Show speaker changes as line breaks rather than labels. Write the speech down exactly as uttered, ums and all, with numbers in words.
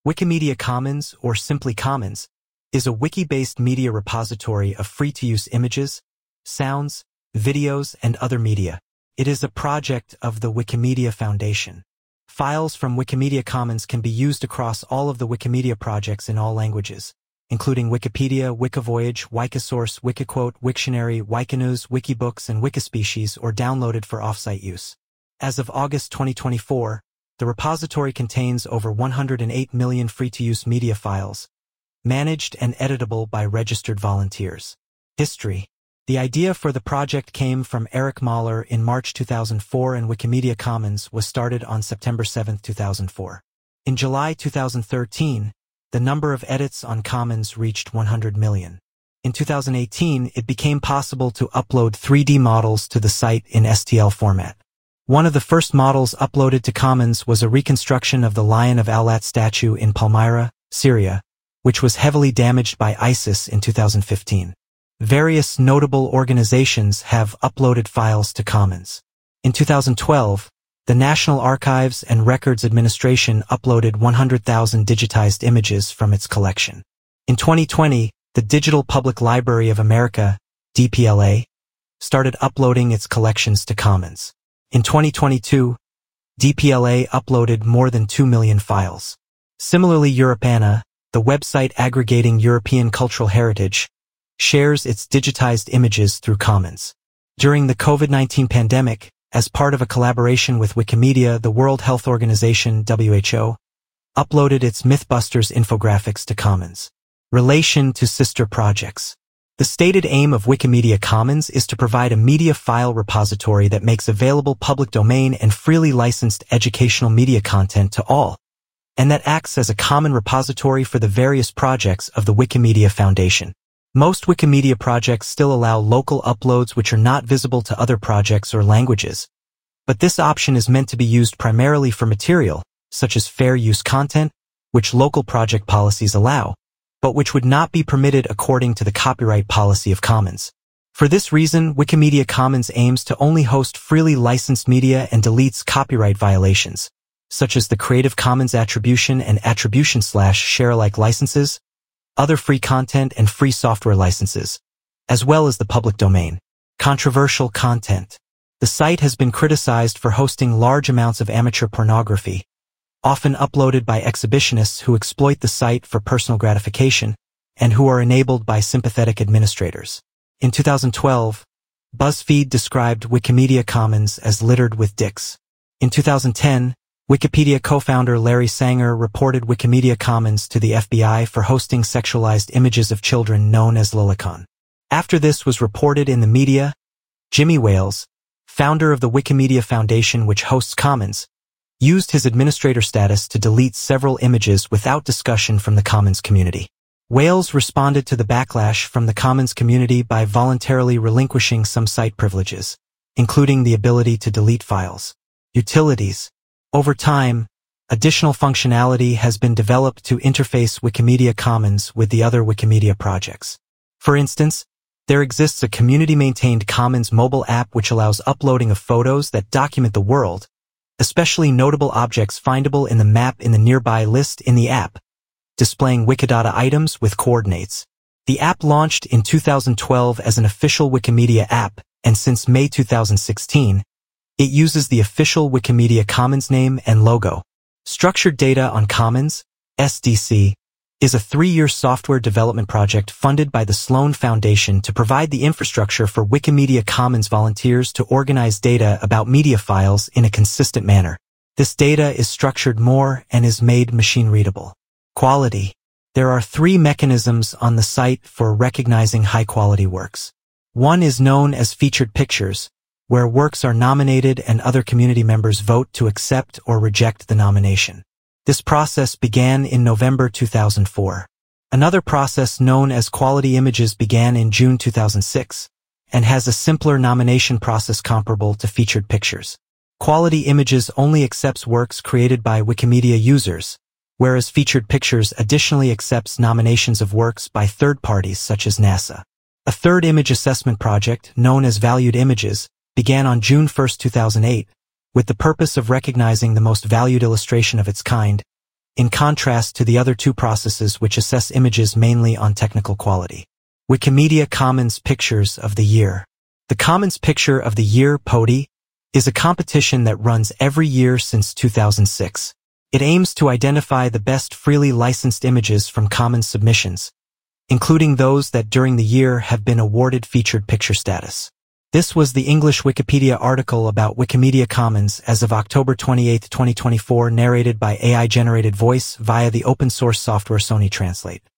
Wikimedia Commons, or simply Commons, is a wiki-based media repository of free-to-use images, sounds, videos, and other media. It is a project of the Wikimedia Foundation. Files from Wikimedia Commons can be used across all of the Wikimedia projects in all languages, including Wikipedia, Wikavoyage, Wikisource, Wikiquote, Wiktionary, Wikinews, Wikibooks, and Wikispecies, or downloaded for off-site use. As of August twenty twenty-four, the repository contains over one hundred eight million free-to-use media files, managed and editable by registered volunteers. History. The idea for the project came from Eric Mahler in March two thousand four, and Wikimedia Commons was started on September seventh, two thousand four. In July two thousand thirteen, the number of edits on Commons reached one hundred million. In two thousand eighteen, it became possible to upload three D models to the site in S T L format. One of the first models uploaded to Commons was a reconstruction of the Lion of Al-Lat statue in Palmyra, Syria, which was heavily damaged by ISIS in two thousand fifteen. Various notable organizations have uploaded files to Commons. In two thousand twelve, the National Archives and Records Administration uploaded one hundred thousand digitized images from its collection. In twenty twenty, the Digital Public Library of America, D P L A, started uploading its collections to Commons. In twenty twenty-two, D P L A uploaded more than two million files. Similarly, Europeana, the website aggregating European cultural heritage, shares its digitized images through Commons. During the COVID nineteen pandemic, as part of a collaboration with Wikimedia, the World Health Organization, W H O, uploaded its Mythbusters infographics to Commons. Relation to sister projects. The stated aim of Wikimedia Commons is to provide a media file repository that makes available public domain and freely licensed educational media content to all, and that acts as a common repository for the various projects of the Wikimedia Foundation. Most Wikimedia projects still allow local uploads which are not visible to other projects or languages, but this option is meant to be used primarily for material, such as fair use content, which local project policies allow, but which would not be permitted according to the copyright policy of Commons. For this reason, Wikimedia Commons aims to only host freely licensed media and deletes copyright violations, such as the Creative Commons Attribution and Attribution slash Share-alike licenses, other free content and free software licenses, as well as the public domain. Controversial content. The site has been criticized for hosting large amounts of amateur pornography, often uploaded by exhibitionists who exploit the site for personal gratification and who are enabled by sympathetic administrators. In two thousand twelve, BuzzFeed described Wikimedia Commons as littered with dicks. In two thousand ten, Wikipedia co-founder Larry Sanger reported Wikimedia Commons to the F B I for hosting sexualized images of children known as lolicon. After this was reported in the media, Jimmy Wales, founder of the Wikimedia Foundation which hosts Commons, used his administrator status to delete several images without discussion from the Commons community. Wales responded to the backlash from the Commons community by voluntarily relinquishing some site privileges, including the ability to delete files. Utilities. Over time, additional functionality has been developed to interface Wikimedia Commons with the other Wikimedia projects. For instance, there exists a community-maintained Commons mobile app which allows uploading of photos that document the world, especially notable objects findable in the map in the nearby list in the app, displaying Wikidata items with coordinates. The app launched in two thousand twelve as an official Wikimedia app, and since May two thousand sixteen, it uses the official Wikimedia Commons name and logo. Structured Data on Commons, S D C, is a three-year software development project funded by the Sloan Foundation to provide the infrastructure for Wikimedia Commons volunteers to organize data about media files in a consistent manner. This data is structured more and is made machine-readable. Quality. There are three mechanisms on the site for recognizing high-quality works. One is known as featured pictures, where works are nominated and other community members vote to accept or reject the nomination. This process began in November two thousand four. Another process known as quality images began in June two thousand six and has a simpler nomination process comparable to featured pictures. Quality images only accepts works created by Wikimedia users, whereas featured pictures additionally accepts nominations of works by third parties such as NASA. A third image assessment project, known as Valued Images, began on June first, two thousand eight, with the purpose of recognizing the most valued illustration of its kind, in contrast to the other two processes which assess images mainly on technical quality. Wikimedia Commons Pictures of the Year. The Commons Picture of the Year (P O D I) is a competition that runs every year since two thousand six. It aims to identify the best freely licensed images from Commons submissions, including those that during the year have been awarded featured picture status. This was the English Wikipedia article about Wikimedia Commons as of October twenty-eighth, twenty twenty-four, narrated by A I-generated voice via the open-source software Sony Translate.